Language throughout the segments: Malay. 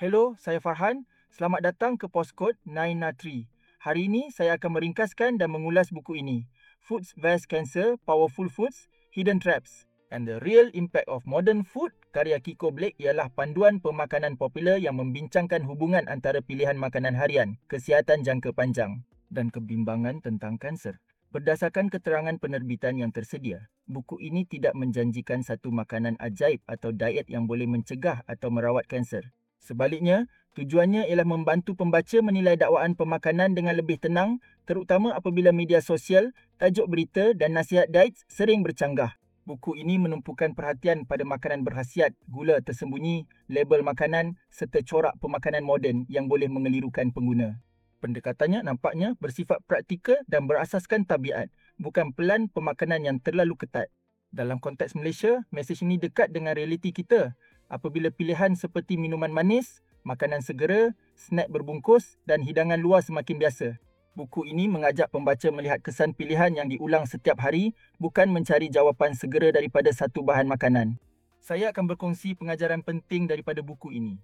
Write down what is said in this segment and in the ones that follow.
Hello, saya Farhan. Selamat datang ke Postcode 9 Hari ini saya akan meringkaskan dan mengulas buku ini. Foods vs Cancer, Powerful Foods, Hidden Traps and the Real Impact of Modern Food karya Kiko Blake ialah panduan pemakanan popular yang membincangkan hubungan antara pilihan makanan harian, kesihatan jangka panjang dan kebimbangan tentang kanser. Berdasarkan keterangan penerbitan yang tersedia, buku ini tidak menjanjikan satu makanan ajaib atau diet yang boleh mencegah atau merawat kanser. Sebaliknya, tujuannya ialah membantu pembaca menilai dakwaan pemakanan dengan lebih tenang, terutama apabila media sosial, tajuk berita dan nasihat diet sering bercanggah. Buku ini menumpukan perhatian pada makanan berkhasiat, gula tersembunyi, label makanan serta corak pemakanan moden yang boleh mengelirukan pengguna. Pendekatannya nampaknya bersifat praktikal dan berasaskan tabiat, bukan pelan pemakanan yang terlalu ketat. Dalam konteks Malaysia, mesej ini dekat dengan realiti kita. Apabila pilihan seperti minuman manis, makanan segera, snack berbungkus dan hidangan luar semakin biasa. Buku ini mengajak pembaca melihat kesan pilihan yang diulang setiap hari, bukan mencari jawapan segera daripada satu bahan makanan. Saya akan berkongsi pengajaran penting daripada buku ini.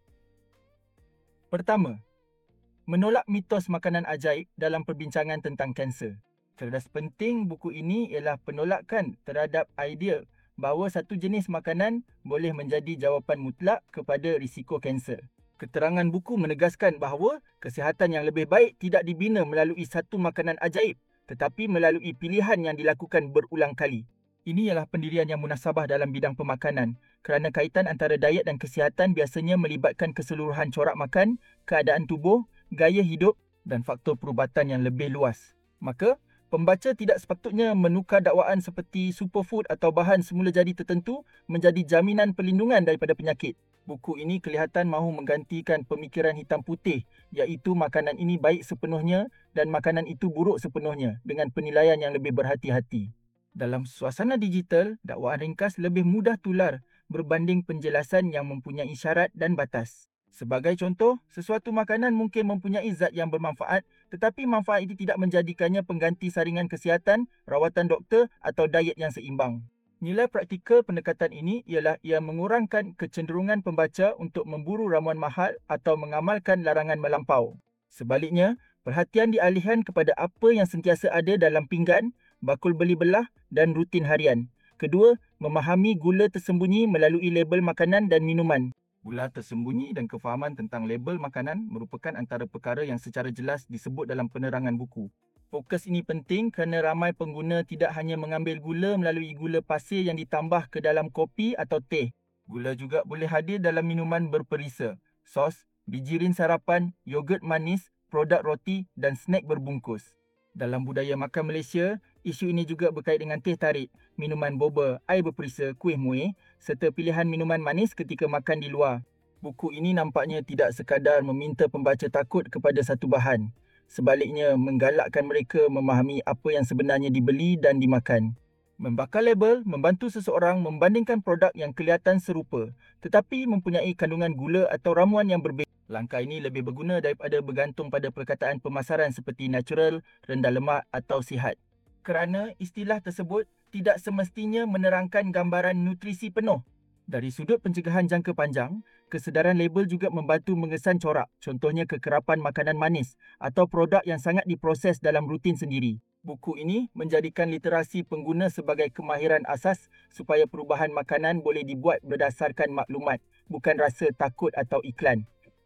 Pertama, menolak mitos makanan ajaib dalam perbincangan tentang kanser. Cerdas penting buku ini ialah penolakan terhadap idea bahawa satu jenis makanan boleh menjadi jawapan mutlak kepada risiko kanser. Keterangan buku menegaskan bahawa kesihatan yang lebih baik tidak dibina melalui satu makanan ajaib, tetapi melalui pilihan yang dilakukan berulang kali. Ini ialah pendirian yang munasabah dalam bidang pemakanan, kerana kaitan antara diet dan kesihatan biasanya melibatkan keseluruhan corak makan, keadaan tubuh, gaya hidup dan faktor perubatan yang lebih luas. Maka, pembaca tidak sepatutnya menukar dakwaan seperti superfood atau bahan semula jadi tertentu menjadi jaminan perlindungan daripada penyakit. Buku ini kelihatan mahu menggantikan pemikiran hitam putih, iaitu makanan ini baik sepenuhnya dan makanan itu buruk sepenuhnya dengan penilaian yang lebih berhati-hati. Dalam suasana digital, dakwaan ringkas lebih mudah tular berbanding penjelasan yang mempunyai syarat dan batas. Sebagai contoh, sesuatu makanan mungkin mempunyai zat yang bermanfaat, tetapi manfaat itu tidak menjadikannya pengganti saringan kesihatan, rawatan doktor atau diet yang seimbang. Nilai praktikal pendekatan ini ialah ia mengurangkan kecenderungan pembaca untuk memburu ramuan mahal atau mengamalkan larangan melampau. Sebaliknya, perhatian dialihkan kepada apa yang sentiasa ada dalam pinggan, bakul beli belah dan rutin harian. Kedua, memahami gula tersembunyi melalui label makanan dan minuman. Gula tersembunyi dan kefahaman tentang label makanan merupakan antara perkara yang secara jelas disebut dalam penerangan buku. Fokus ini penting kerana ramai pengguna tidak hanya mengambil gula melalui gula pasir yang ditambah ke dalam kopi atau teh. Gula juga boleh hadir dalam minuman berperisa, sos, biji rin sarapan, yogurt manis, produk roti dan snack berbungkus. Dalam budaya makan Malaysia, isu ini juga berkait dengan teh tarik, minuman boba, air berperisa, kuih muih serta pilihan minuman manis ketika makan di luar. Buku ini nampaknya tidak sekadar meminta pembaca takut kepada satu bahan. Sebaliknya, menggalakkan mereka memahami apa yang sebenarnya dibeli dan dimakan. Membakar label membantu seseorang membandingkan produk yang kelihatan serupa tetapi mempunyai kandungan gula atau ramuan yang berbeza. Langkah ini lebih berguna daripada bergantung pada perkataan pemasaran seperti natural, rendah lemak atau sihat. Kerana istilah tersebut tidak semestinya menerangkan gambaran nutrisi penuh. Dari sudut pencegahan jangka panjang, kesedaran label juga membantu mengesan corak, contohnya kekerapan makanan manis atau produk yang sangat diproses dalam rutin sendiri. Buku ini menjadikan literasi pengguna sebagai kemahiran asas supaya perubahan makanan boleh dibuat berdasarkan maklumat, bukan rasa takut atau iklan.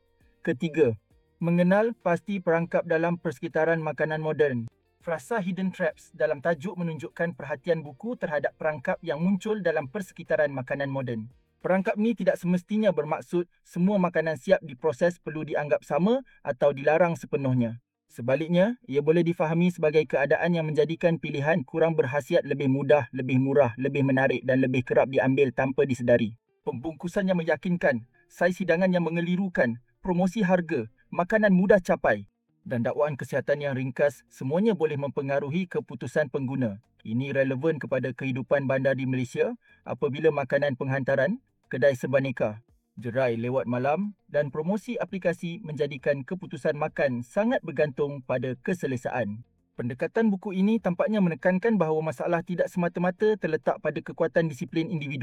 Ketiga, mengenal pasti perangkap dalam persekitaran makanan moden. Frasa Hidden Traps dalam tajuk menunjukkan perhatian buku terhadap perangkap yang muncul dalam persekitaran makanan moden. Perangkap ini tidak semestinya bermaksud semua makanan siap diproses perlu dianggap sama atau dilarang sepenuhnya. Sebaliknya, ia boleh difahami sebagai keadaan yang menjadikan pilihan kurang berkhasiat lebih mudah, lebih murah, lebih menarik dan lebih kerap diambil tanpa disedari. Pembungkusan yang meyakinkan, saiz hidangan yang mengelirukan, promosi harga, makanan mudah capai dan dakwaan kesihatan yang ringkas semuanya boleh mempengaruhi keputusan pengguna. Ini relevan kepada kehidupan bandar di Malaysia apabila makanan penghantaran, kedai serbaneka, gerai lewat malam dan promosi aplikasi menjadikan keputusan makan sangat bergantung pada keselesaan. Pendekatan buku ini tampaknya menekankan bahawa masalah tidak semata-mata terletak pada kekuatan disiplin individu.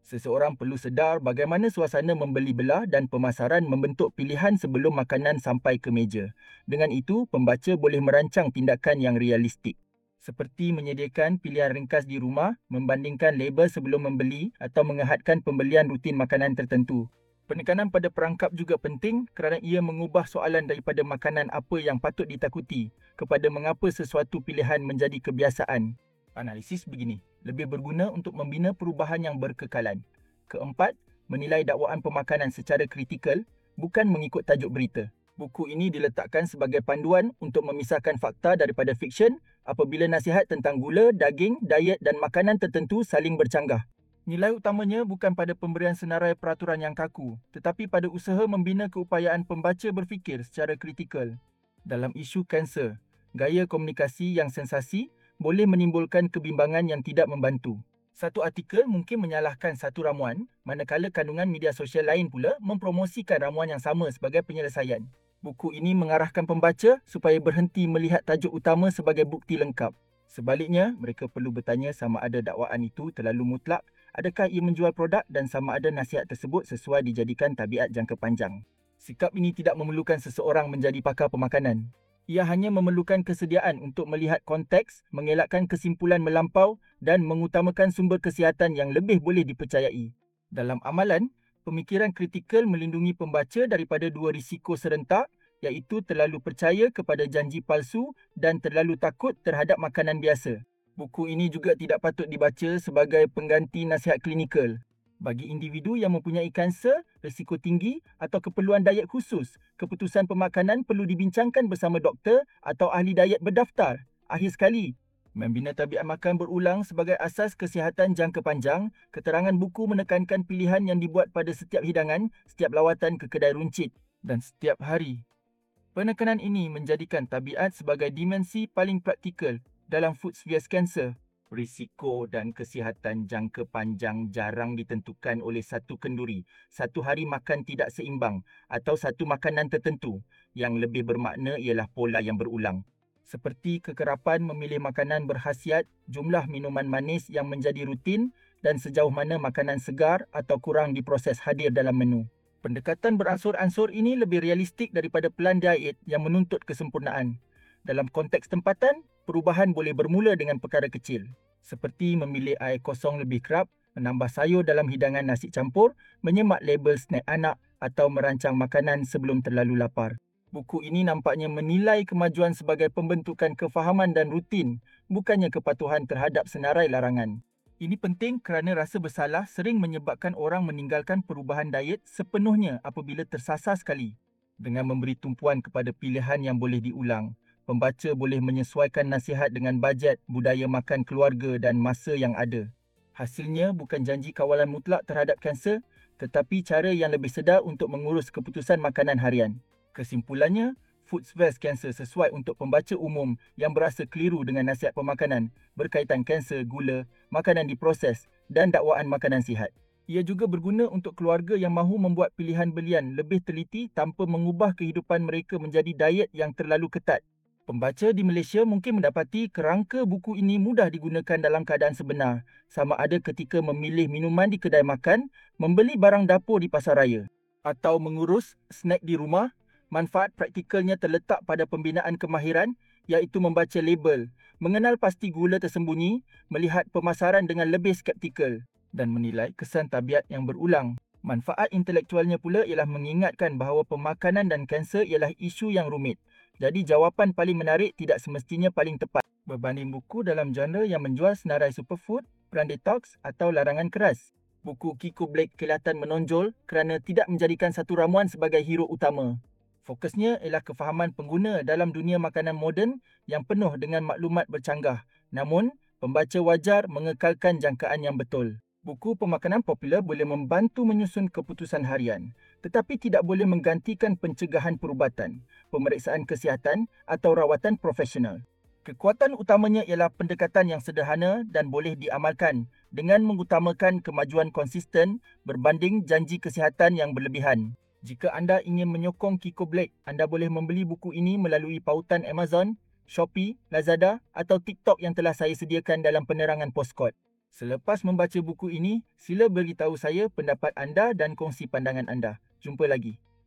Seseorang perlu sedar bagaimana suasana membeli belah dan pemasaran membentuk pilihan sebelum makanan sampai ke meja. Dengan itu, pembaca boleh merancang tindakan yang realistik. Seperti menyediakan pilihan ringkas di rumah, membandingkan label sebelum membeli atau mengehadkan pembelian rutin makanan tertentu. Penekanan pada perangkap juga penting kerana ia mengubah soalan daripada makanan apa yang patut ditakuti kepada mengapa sesuatu pilihan menjadi kebiasaan. Analisis begini, lebih berguna untuk membina perubahan yang berkekalan. Keempat, menilai dakwaan pemakanan secara kritikal, bukan mengikut tajuk berita. Buku ini diletakkan sebagai panduan untuk memisahkan fakta daripada fiksyen apabila nasihat tentang gula, daging, diet dan makanan tertentu saling bercanggah. Nilai utamanya bukan pada pemberian senarai peraturan yang kaku, tetapi pada usaha membina keupayaan pembaca berfikir secara kritikal. Dalam isu kanser, gaya komunikasi yang sensasi boleh menimbulkan kebimbangan yang tidak membantu. Satu artikel mungkin menyalahkan satu ramuan, manakala kandungan media sosial lain pula mempromosikan ramuan yang sama sebagai penyelesaian. Buku ini mengarahkan pembaca supaya berhenti melihat tajuk utama sebagai bukti lengkap. Sebaliknya, mereka perlu bertanya sama ada dakwaan itu terlalu mutlak, adakah ia menjual produk dan sama ada nasihat tersebut sesuai dijadikan tabiat jangka panjang. Sikap ini tidak memerlukan seseorang menjadi pakar pemakanan. Ia hanya memerlukan kesediaan untuk melihat konteks, mengelakkan kesimpulan melampau dan mengutamakan sumber kesihatan yang lebih boleh dipercayai. Dalam amalan, pemikiran kritikal melindungi pembaca daripada dua risiko serentak, iaitu terlalu percaya kepada janji palsu dan terlalu takut terhadap makanan biasa. Buku ini juga tidak patut dibaca sebagai pengganti nasihat klinikal. Bagi individu yang mempunyai kanser, risiko tinggi atau keperluan diet khusus, keputusan pemakanan perlu dibincangkan bersama doktor atau ahli diet berdaftar. Akhir sekali, membina tabiat makan berulang sebagai asas kesihatan jangka panjang, keterangan buku menekankan pilihan yang dibuat pada setiap hidangan, setiap lawatan ke kedai runcit dan setiap hari. Penekanan ini menjadikan tabiat sebagai dimensi paling praktikal dalam Foods vs Cancer. Risiko dan kesihatan jangka panjang jarang ditentukan oleh satu kenduri, satu hari makan tidak seimbang atau satu makanan tertentu. Yang lebih bermakna ialah pola yang berulang. Seperti kekerapan memilih makanan berkhasiat, jumlah minuman manis yang menjadi rutin dan sejauh mana makanan segar atau kurang diproses hadir dalam menu. Pendekatan beransur-ansur ini lebih realistik daripada pelan diet yang menuntut kesempurnaan. Dalam konteks tempatan, perubahan boleh bermula dengan perkara kecil, seperti memilih air kosong lebih kerap, menambah sayur dalam hidangan nasi campur, menyemat label snack anak atau merancang makanan sebelum terlalu lapar. Buku ini nampaknya menilai kemajuan sebagai pembentukan kefahaman dan rutin, bukannya kepatuhan terhadap senarai larangan. Ini penting kerana rasa bersalah sering menyebabkan orang meninggalkan perubahan diet sepenuhnya apabila tersasar sekali. Dengan memberi tumpuan kepada pilihan yang boleh diulang, pembaca boleh menyesuaikan nasihat dengan bajet, budaya makan keluarga dan masa yang ada. Hasilnya bukan janji kawalan mutlak terhadap kanser, tetapi cara yang lebih sedar untuk mengurus keputusan makanan harian. Kesimpulannya, Foods vs Cancer sesuai untuk pembaca umum yang berasa keliru dengan nasihat pemakanan berkaitan kanser, gula, makanan diproses dan dakwaan makanan sihat. Ia juga berguna untuk keluarga yang mahu membuat pilihan belian lebih teliti tanpa mengubah kehidupan mereka menjadi diet yang terlalu ketat. Pembaca di Malaysia mungkin mendapati kerangka buku ini mudah digunakan dalam keadaan sebenar, sama ada ketika memilih minuman di kedai makan, membeli barang dapur di pasar raya, atau mengurus snack di rumah. Manfaat praktikalnya terletak pada pembinaan kemahiran, iaitu membaca label, mengenal pasti gula tersembunyi, melihat pemasaran dengan lebih skeptikal dan menilai kesan tabiat yang berulang. Manfaat intelektualnya pula ialah mengingatkan bahawa pemakanan dan kanser ialah isu yang rumit. Jadi jawapan paling menarik tidak semestinya paling tepat berbanding buku dalam genre yang menjual senarai superfood, perang detox atau larangan keras. Buku Kiko Blake kelihatan menonjol kerana tidak menjadikan satu ramuan sebagai hero utama. Fokusnya ialah kefahaman pengguna dalam dunia makanan moden yang penuh dengan maklumat bercanggah. Namun, pembaca wajar mengekalkan jangkaan yang betul. Buku pemakanan popular boleh membantu menyusun keputusan harian, tetapi tidak boleh menggantikan pencegahan perubatan, pemeriksaan kesihatan atau rawatan profesional. Kekuatan utamanya ialah pendekatan yang sederhana dan boleh diamalkan dengan mengutamakan kemajuan konsisten berbanding janji kesihatan yang berlebihan. Jika anda ingin menyokong Kiko Blake, anda boleh membeli buku ini melalui pautan Amazon, Shopee, Lazada atau TikTok yang telah saya sediakan dalam penerangan postkod. Selepas membaca buku ini, sila beritahu saya pendapat anda dan kongsi pandangan anda. Jumpa lagi.